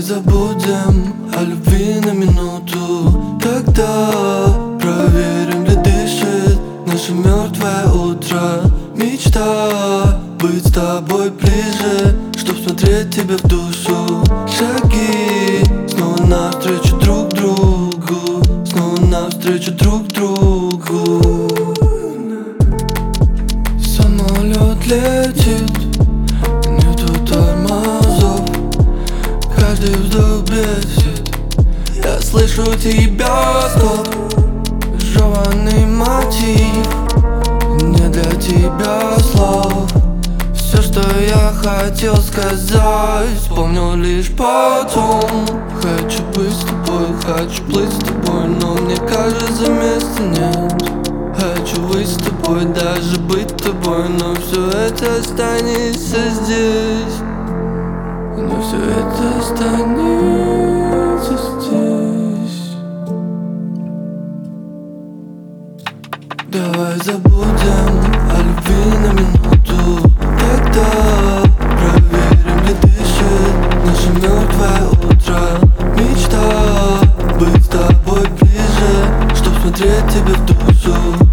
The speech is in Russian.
Давай забудем о любви на минуту. Тогда проверим, ли дышит наше мертвое утро. Мечта быть с тобой ближе, чтоб смотреть тебе в душу. Шаги снова навстречу друг другу, снова навстречу друг другу. Самолет летит, нету тормозов, каждый вздох бесит. Я слышу тебя, стоп, жеванный мотив, не для тебя слов. Все, что я хотел сказать, вспомнил лишь потом. Хочу быть с тобой, хочу плыть с тобой, но мне кажется, места нет. Хочу быть с тобой, даже быть тобой, но все это останется здесь. Но все это останется здесь. Давай забудем о любви на минуту. Тогда проверим, ли дышит наше мертвое утро. Мечта быть с тобой ближе, чтоб смотреть тебе в душу.